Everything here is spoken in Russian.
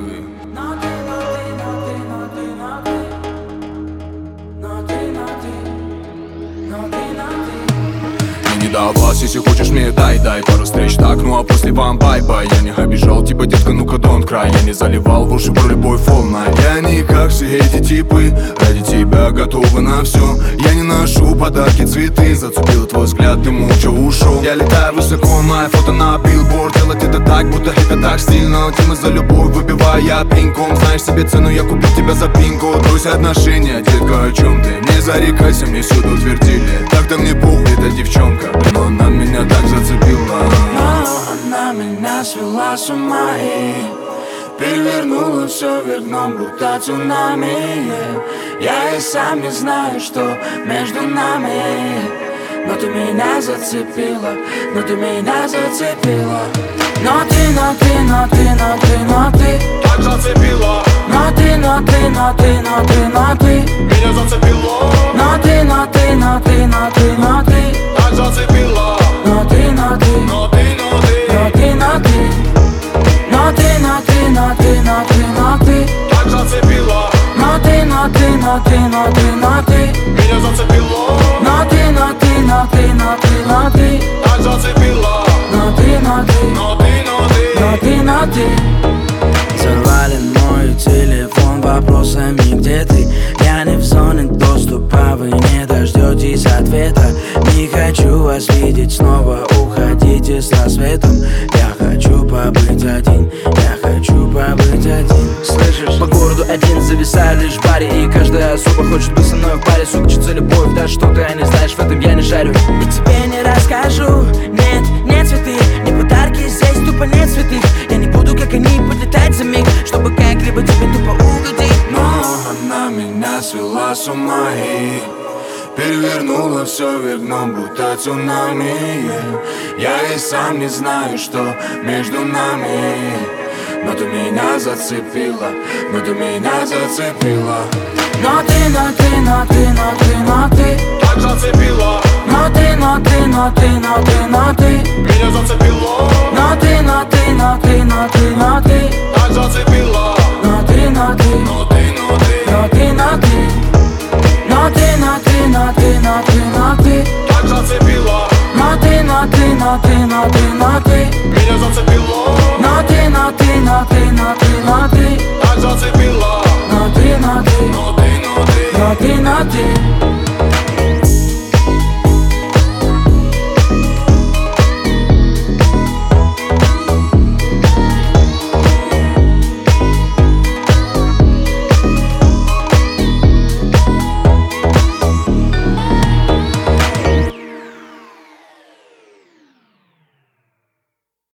голове. Не до вас, если хочешь мне дай пару встреч, так, ну а после вам бай-бай. Я не обижал тебя, детка, ну-ка don't cry. Я не заливал в уши про любовь волна. Я не как все эти типы, ради тебя готовы на все. Я не ношу подарки, цветы, зацепил твой взгляд, ты молча ушел. Я летаю высоко, мое фото на билборд. Делать это так, будто это так стильно. Темы за любовь выбиваю я пинком. Знаешь себе цену, я купил тебя за пинку. Брось отношения, детка, о чем ты? Не зарекайся, мне сюда утвердили. Так-то мне похуй, эта девчонка, но она меня так зацепила. Она меня свела с ума и перевернула все вверх дном, будто цунами. Я и сам не знаю, что между нами. Но ты меня зацепила, но ты меня зацепила. Но ты Так зацепила. Но ты меня зацепила. Но ты Так зацепила. Но ты Так зацепила. Но ты Меня зацепило. Так зацепила. Но ты завален мой телефон вопросами, где ты? Я не в зоне доступа, вы не дождетесь ответа. Не хочу вас видеть снова, уходите с рассветом. Я хочу побыть один, Слышишь? По городу один зависаю лишь в баре, и каждая особа хочет быть со мной в паре. Сучится любовь, да что ты не знаешь, в этом я не шарю. И тебе не расскажу, нет цветы, не подарки, здесь тупо нет святых. Я не буду, как они, подлетать за миг, чтобы как-либо тебе тупо угодить. Но она меня свела с ума и перевернула все вверх дном, будто цунами. Я и сам не знаю, что между нами. Но ты меня зацепила. Но ты Так зацепила. Но ты Меня зацепило. Но ты Так зацепила. Но ты Так зацепила. Но ты Меня зацепило. Так зацепила. Но ты